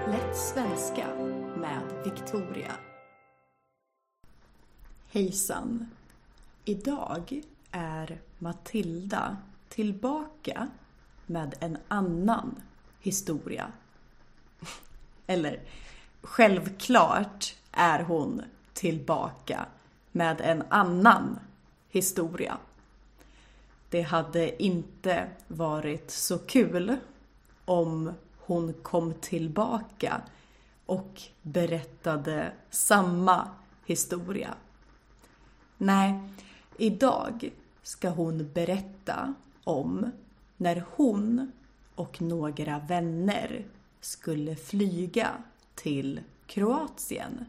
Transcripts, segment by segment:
Lätt svenska med Victoria. Hejsan! Idag är Matilda tillbaka med en annan historia. Eller självklart är hon tillbaka med en annan historia. Det hade inte varit så kul om hon kom tillbaka och berättade samma historia. Nej, idag ska hon berätta om när hon och några vänner skulle flyga till Kroatien.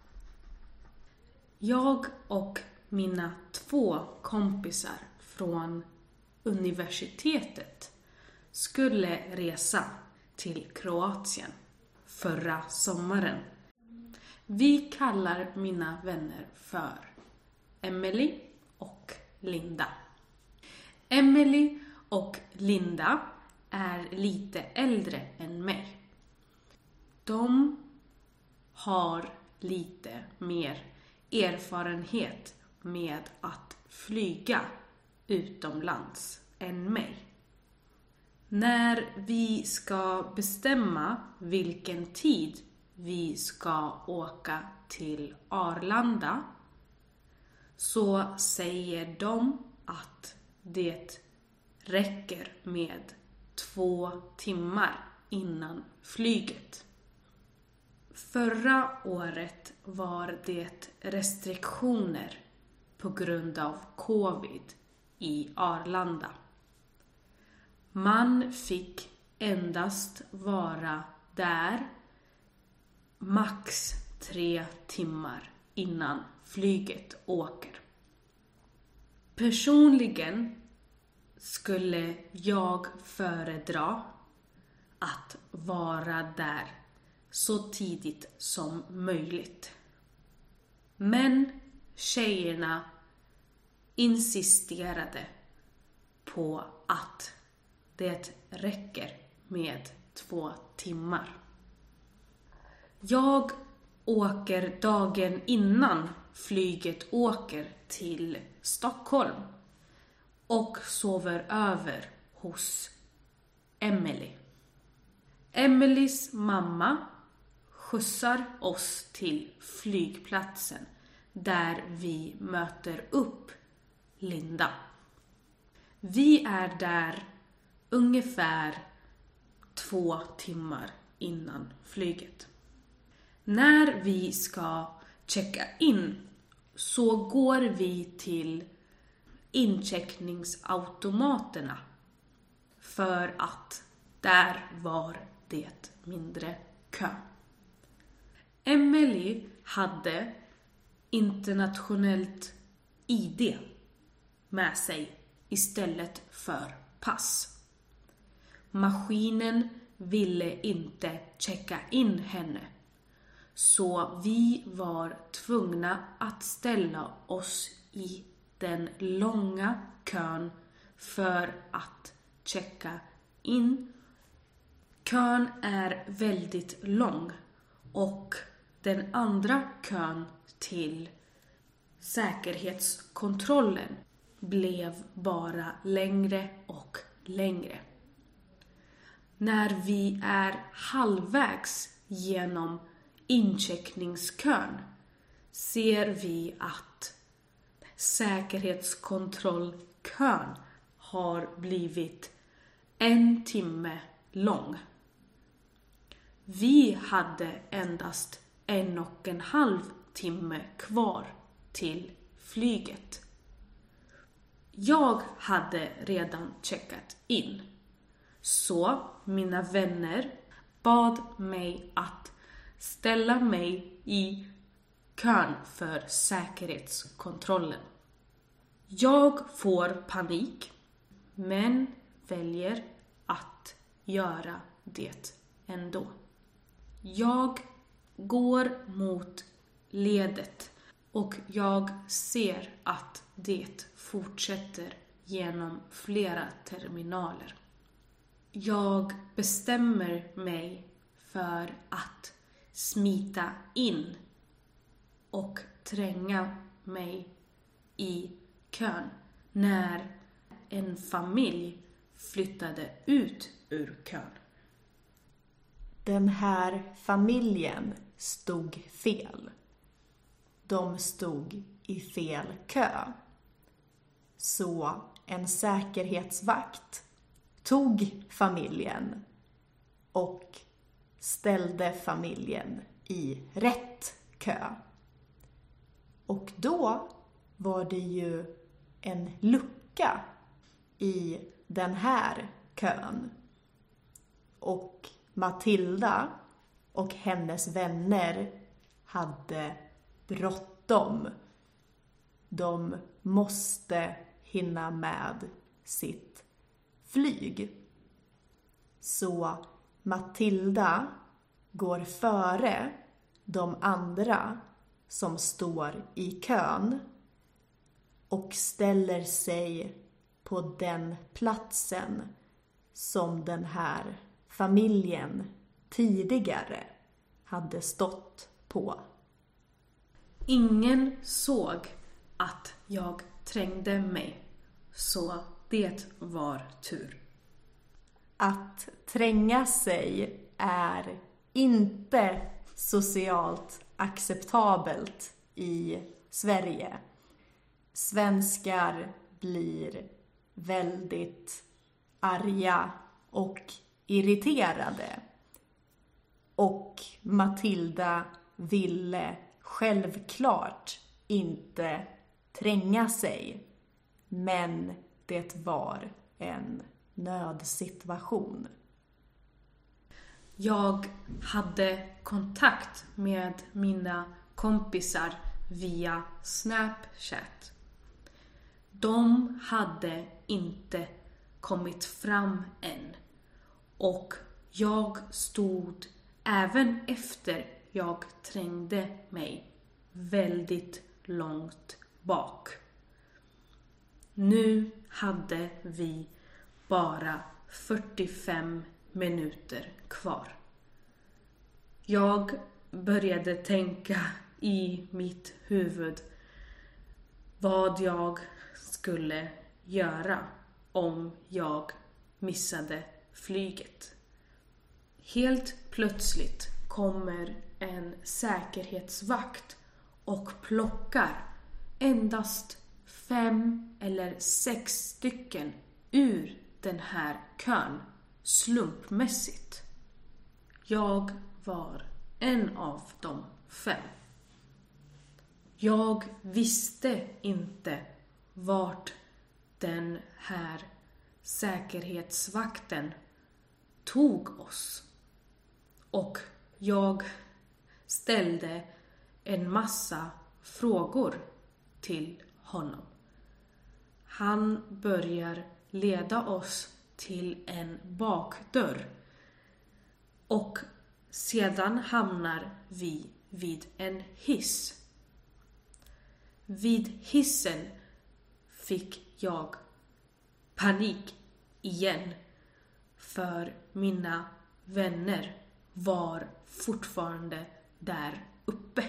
Jag och mina 2 kompisar från universitetet skulle resa till Kroatien förra sommaren. Vi kallar mina vänner för Emily och Linda. Emily och Linda är lite äldre än mig. De har lite mer erfarenhet med att flyga utomlands än mig. När vi ska bestämma vilken tid vi ska åka till Arlanda så säger de att det räcker med 2 timmar innan flyget. Förra året var det restriktioner på grund av covid i Arlanda. Man fick endast vara där max 3 timmar innan flyget åker. Personligen skulle jag föredra att vara där så tidigt som möjligt. Men tjejerna insisterade på att det räcker med 2 timmar. Jag åker dagen innan flyget åker till Stockholm och sover över hos Emily. Emilys mamma skjutsar oss till flygplatsen där vi möter upp Linda. Vi är där ungefär 2 timmar innan flyget. När vi ska checka in så går vi till incheckningsautomaterna för att där var det mindre kö. Emily hade internationellt ID med sig istället för pass. Maskinen ville inte checka in henne, så vi var tvungna att ställa oss i den långa kön för att checka in. Kön är väldigt lång och den andra kön till säkerhetskontrollen blev bara längre och längre. När vi är halvvägs genom incheckningskön ser vi att säkerhetskontrollkön har blivit 1 timme lång. Vi hade endast 1,5 timme kvar till flyget. Jag hade redan checkat in, så mina vänner bad mig att ställa mig i kön för säkerhetskontrollen. Jag får panik, men väljer att göra det ändå. Jag går mot ledet och jag ser att det fortsätter genom flera terminaler. Jag bestämmer mig för att smita in och tränga mig i kön när en familj flyttade ut ur kön. Den här familjen stod fel. De stod i fel kö. Så en säkerhetsvakt tog familjen och ställde familjen i rätt kö. Och då var det ju en lucka i den här kön. Och Matilda och hennes vänner hade bråttom. De måste hinna med sitt flyg. Så Matilda går före de andra som står i kön och ställer sig på den platsen som den här familjen tidigare hade stått på. Ingen såg att jag trängde mig, så det var tur. Att tränga sig är inte socialt acceptabelt i Sverige. Svenskar blir väldigt arga och irriterade. Och Matilda ville självklart inte tränga sig. Men det var en nödsituation. Jag hade kontakt med mina kompisar via Snapchat. De hade inte kommit fram än. Och jag stod även efter jag trängde mig väldigt långt bak. Nu hade vi bara 45 minuter kvar. Jag började tänka i mitt huvud vad jag skulle göra om jag missade flyget. Helt plötsligt kommer en säkerhetsvakt och plockar endast 5 eller 6 stycken ur den här kön slumpmässigt. Jag var en av de 5. Jag visste inte vart den här säkerhetsvakten tog oss. Och jag ställde en massa frågor till honom. Han börjar leda oss till en bakdörr. Och sedan hamnar vi vid en hiss. Vid hissen fick jag panik igen. För mina vänner var fortfarande där uppe.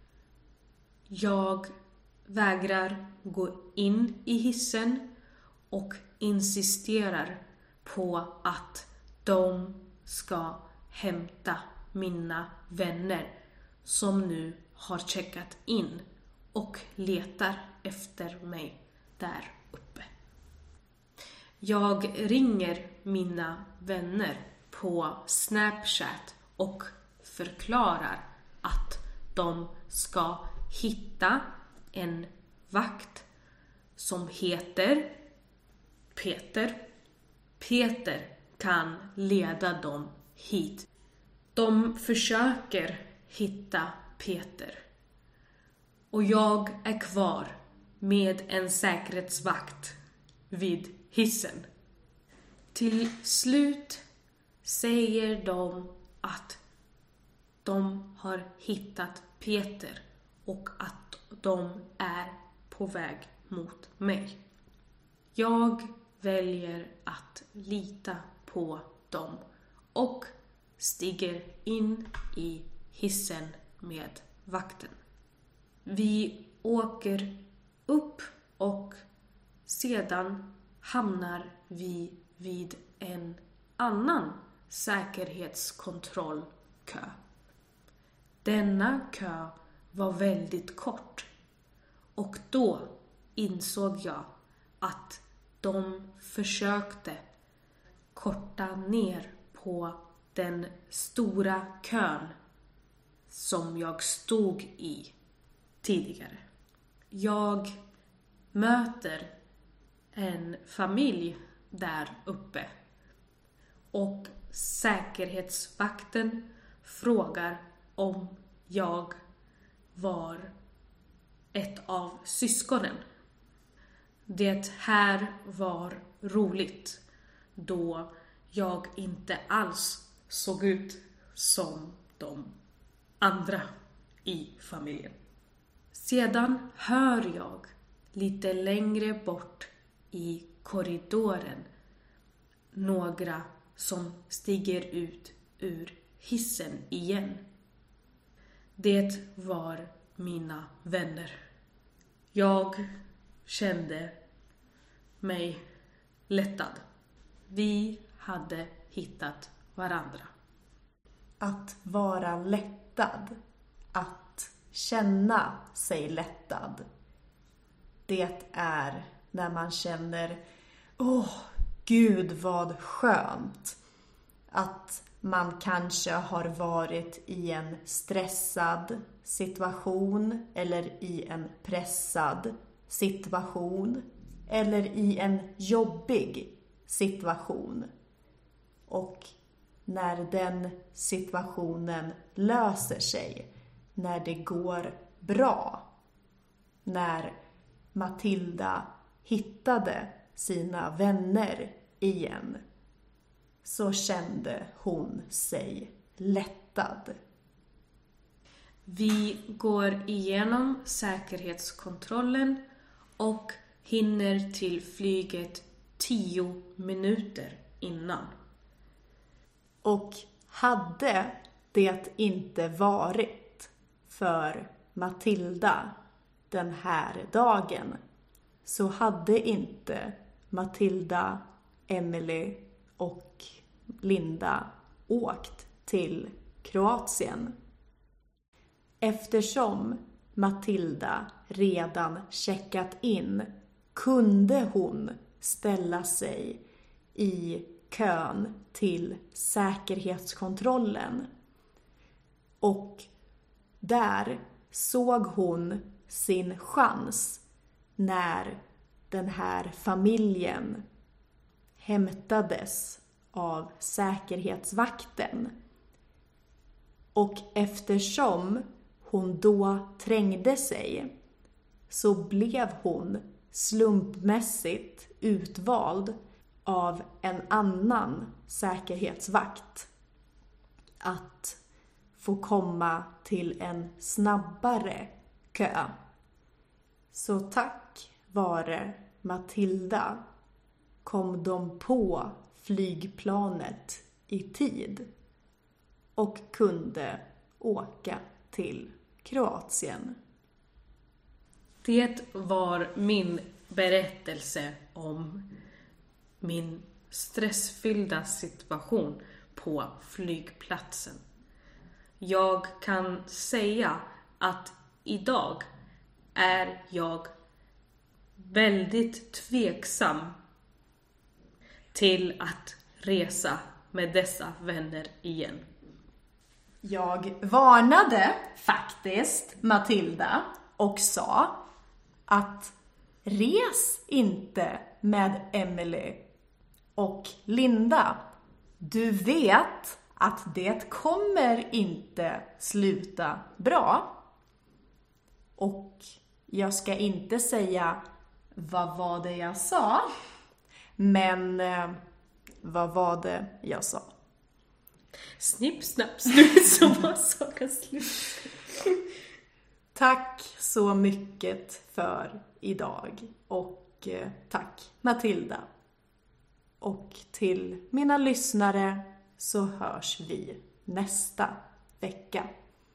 Jag vägrar gå in i hissen och insisterar på att de ska hämta mina vänner som nu har checkat in och letar efter mig där uppe. Jag ringer mina vänner på Snapchat och förklarar att de ska hitta en vakt som heter Peter. Peter kan leda dem hit. De försöker hitta Peter. Och jag är kvar med en säkerhetsvakt vid hissen. Till slut säger de att de har hittat Peter och att de är på väg mot mig. Jag väljer att lita på dem och stiger in i hissen med vakten. Vi åker upp och sedan hamnar vi vid en annan säkerhetskontrollkö. Denna kö var väldigt kort och då insåg jag att de försökte korta ner på den stora kön som jag stod i tidigare. Jag möter en familj där uppe och säkerhetsvakten frågar om jag var ett av syskonen. Det här var roligt då jag inte alls såg ut som de andra i familjen. Sedan hör jag lite längre bort i korridoren några som stiger ut ur hissen igen. Det var mina vänner. Jag kände mig lättad. Vi hade hittat varandra. Att vara lättad, att känna sig lättad, det är när man känner Gud vad skönt. Att man kanske har varit i en stressad situation eller i en pressad situation eller i en jobbig situation. Och när den situationen löser sig, när det går bra, när Matilda hittade sina vänner igen, så kände hon sig lättad. Vi går igenom säkerhetskontrollen och hinner till flyget 10 minuter innan. Och hade det inte varit för Matilda den här dagen, så hade inte Matilda, Emily och Linda åkt till Kroatien. Eftersom Matilda redan checkat in kunde hon ställa sig i kön till säkerhetskontrollen. Och där såg hon sin chans när den här familjen hämtades av säkerhetsvakten. Och eftersom hon då trängde sig, så blev hon slumpmässigt utvald av en annan säkerhetsvakt att få komma till en snabbare kö. Så tack vare Matilda kom de på flygplanet i tid och kunde åka till Kroatien. Det var min berättelse om min stressfyllda situation på flygplatsen. Jag kan säga att idag är jag väldigt tveksam till att resa med dessa vänner igen. Jag varnade faktiskt Matilda och sa att res inte med Emily och Linda. Du vet att det kommer inte sluta bra. Och jag ska inte säga vad var det jag sa, men vad var det jag sa? Snipp, snapp, slut, så var saken slut. Tack så mycket för idag och tack Matilda. Och till mina lyssnare så hörs vi nästa vecka.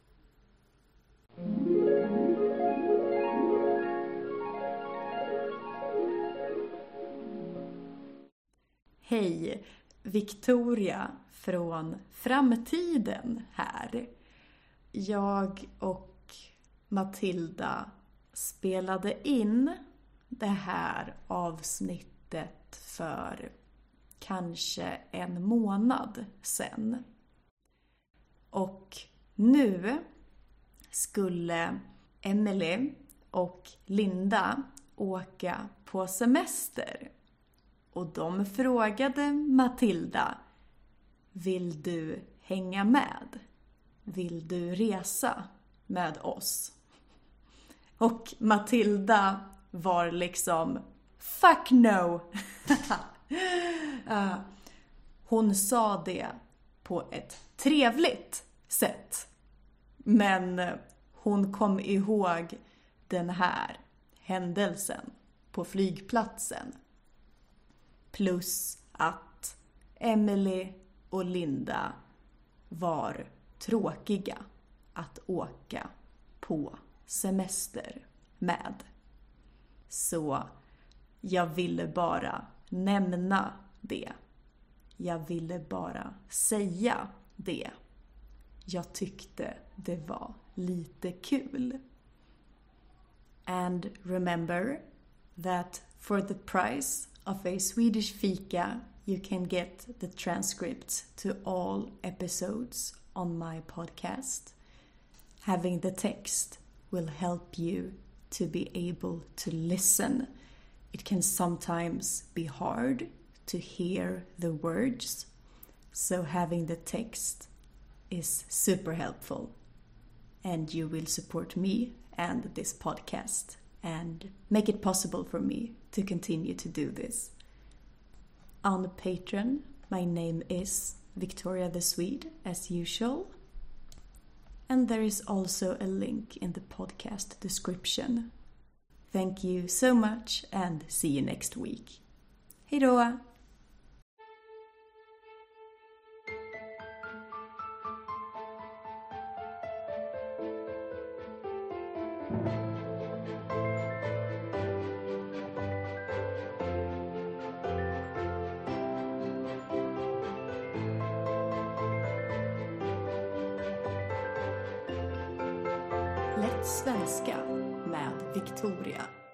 Hej, Victoria från framtiden här. Jag och Matilda spelade in det här avsnittet för kanske en månad sedan. Och nu skulle Emily och Linda åka på semester. Och de frågade Matilda, vill du hänga med? Vill du resa med oss? Och Matilda var liksom, fuck no! Hon sa det på ett trevligt sätt. Men hon kom ihåg den här händelsen på flygplatsen. Plus att Emily och Linda var tråkiga att åka på semester med. Så jag ville bara nämna det. Jag ville bara säga det. Jag tyckte det var lite kul. And remember that for the price of a Swedish fika, you can get the transcripts to all episodes on my podcast. Having the text will help you to be able to listen. It can sometimes be hard to hear the words, so having the text is super helpful. And you will support me and this podcast and make it possible for me to continue to do this. On Patreon, my name is Victoria the Swede, as usual. And there is also a link in the podcast description. Thank you so much and see you next week. Hejdå! Lätt svenska med Victoria.